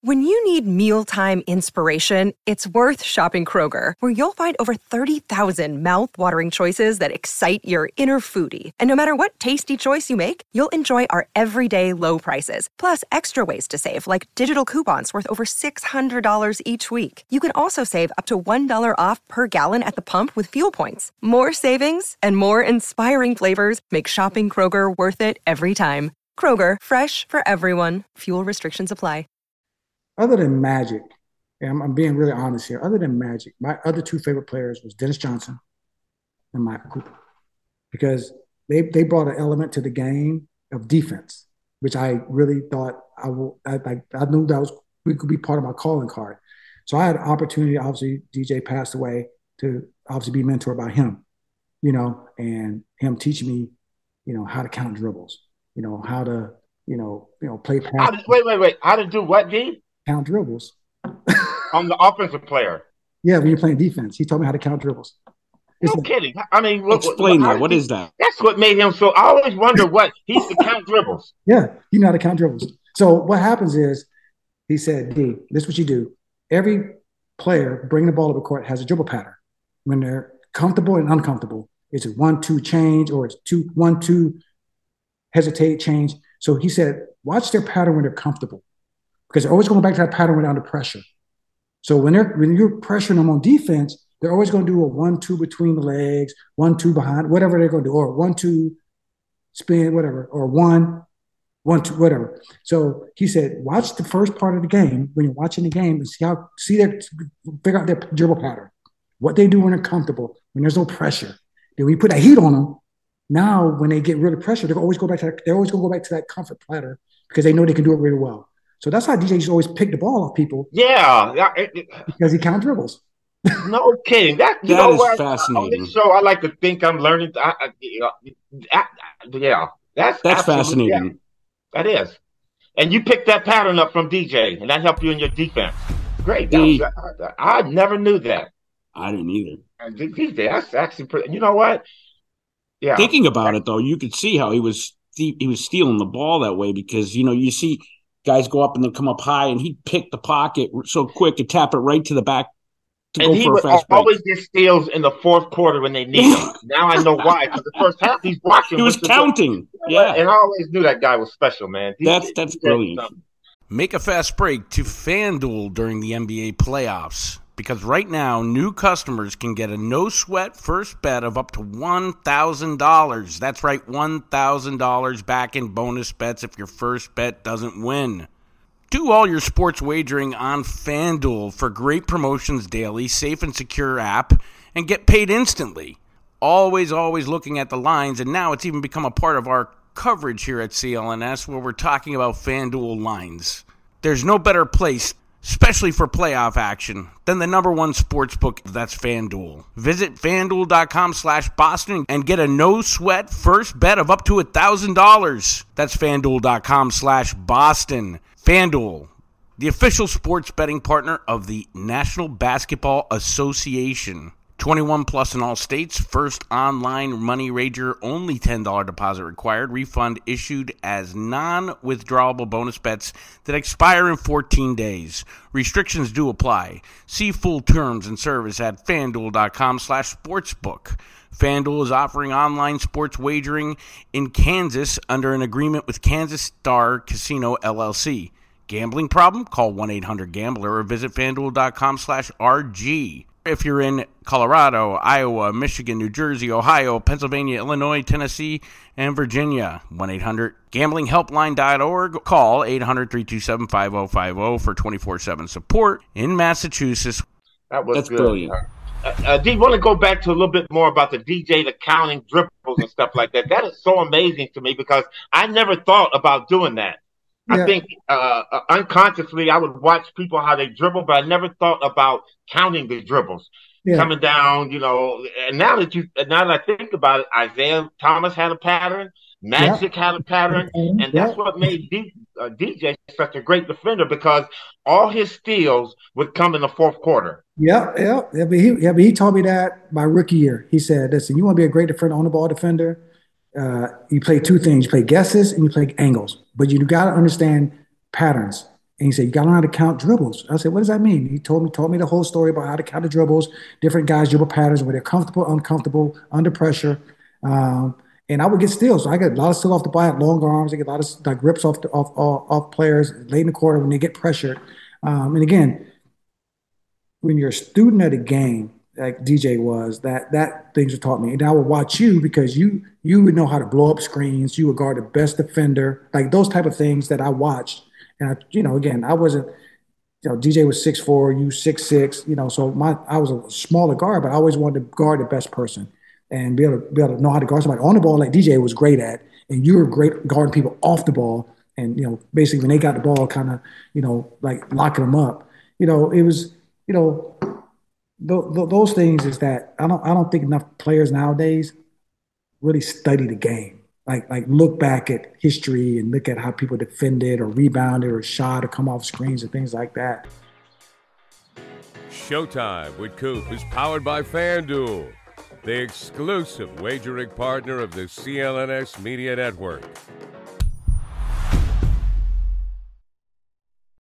When you need mealtime inspiration, it's worth shopping Kroger, where you'll find over 30,000 mouth-watering choices that excite your inner foodie. And no matter what tasty choice you make, you'll enjoy our everyday low prices, plus extra ways to save, like digital coupons worth over $600 each week. You can also save up to $1 off per gallon at the pump with fuel points. More savings and more inspiring flavors make shopping Kroger worth it every time. Kroger, fresh for everyone. Fuel restrictions apply. Other than Magic, and I'm being really honest here, other than Magic, my other two favorite players was Dennis Johnson and Michael Cooper, because they brought an element to the game of defense, which I really thought I knew that we could be part of my calling card. So I had an opportunity. Obviously, DJ passed away, to obviously be mentored by him, and him teaching me, how to count dribbles, how to, play pass. Wait. How to do what, D? Count dribbles. I'm the offensive player. Yeah, when you're playing defense, he taught me how to count dribbles. No kidding. I mean, explain that. What is that? That's what made him so. I always wonder what he used to count dribbles. Yeah, you know how to count dribbles. So what happens is, he said, D, this is what you do. Every player bringing the ball to the court has a dribble pattern. When they're comfortable and uncomfortable, it's a 1-2 change, or it's 1-2 hesitate change. So he said, watch their pattern when they're comfortable, because they're always going back to that pattern when they're under pressure. So when you're pressuring them on defense, they're always going to do a 1-2 between the legs, 1-2 behind, whatever they're going to do, or 1-2 spin, whatever, or 1-2, whatever. So he said, watch the first part of the game when you're watching the game and figure out their dribble pattern, what they do when they're comfortable, when there's no pressure. Then when you put that heat on them, now when they get really pressure, they're always going to go back to that comfort pattern, because they know they can do it really well. So that's how DJ used to always pick the ball off people. Yeah. Because he count dribbles. No kidding. That is fascinating. On this show, I like to think I'm learning. That's fascinating. Yeah, that is. And you picked that pattern up from DJ, and that helped you in your defense. Great. I never knew that. I didn't either. DJ, that's actually pretty. You know what? Yeah. Thinking about it, though, you could see how he was stealing the ball that way, because, you see guys go up and then come up high, and he'd pick the pocket so quick and tap it right to the back to and go for a fast break. Always get steals in the fourth quarter when they need them. Now I know why, because the first half he's watching. He was counting. Yeah. And I always knew that guy was special, man. That's brilliant. Make a fast break to FanDuel during the NBA playoffs, because right now, new customers can get a no-sweat first bet of up to $1,000. That's right, $1,000 back in bonus bets if your first bet doesn't win. Do all your sports wagering on FanDuel for great promotions daily, safe and secure app, and get paid instantly. Always looking at the lines, and now it's even become a part of our coverage here at CLNS, where we're talking about FanDuel lines. There's no better place, especially for playoff action, than the number one sportsbook, that's FanDuel. Visit FanDuel.com/Boston and get a no-sweat first bet of up to $1,000. That's FanDuel.com/Boston. FanDuel, the official sports betting partner of the National Basketball Association. 21 plus in all states. First online money wager, only $10 deposit required. Refund issued as non-withdrawable bonus bets that expire in 14 days. Restrictions do apply. See full terms and service at FanDuel.com/sportsbook. FanDuel is offering online sports wagering in Kansas under an agreement with Kansas Star Casino LLC. Gambling problem? Call 1-800-GAMBLER or visit FanDuel.com/RG. If you're in Colorado, Iowa, Michigan, New Jersey, Ohio, Pennsylvania, Illinois, Tennessee, and Virginia, 1-800-GamblingHelpline.org. Call 800-327-5050 for 24/7 support. In Massachusetts, that's good. Brilliant. Do you want to go back to a little bit more about the DJ, the counting dribbles and stuff like that? That is so amazing to me, because I never thought about doing that. Yeah. I think unconsciously I would watch people how they dribble, but I never thought about counting the dribbles coming down. And now that I think about it, Isaiah Thomas had a pattern, Magic had a pattern, and that's what made DJ such a great defender, because all his steals would come in the fourth quarter. Yeah. But he taught me that my rookie year. He said, "Listen, you want to be a great defender, on the ball defender. You play two things: you play guesses and you play angles. But you got to understand patterns. And he said, you got to learn how to count dribbles. I said, what does that mean? He told me the whole story about how to count the dribbles, different guys' dribble patterns, where they're comfortable, uncomfortable, under pressure. And I would get steals. So I get a lot of steals off the ball. I had long arms. I get a lot of like rips off players late in the quarter when they get pressured. And again, when you're a student at a game, like DJ was, that things were taught me. And I would watch you because you would know how to blow up screens. You would guard the best defender, like those type of things that I watched. And again, I wasn't, DJ was 6'4", you 6'6", so I was a smaller guard, but I always wanted to guard the best person and be able to know how to guard somebody on the ball like DJ was great at. And you were great guarding people off the ball. And, basically when they got the ball, kind of, like locking them up, it was, those things is that I don't think enough players nowadays really study the game. Like look back at history and look at how people defended or rebounded or shot or come off screens and things like that. Showtime with Coop is powered by FanDuel, the exclusive wagering partner of the CLNS Media Network.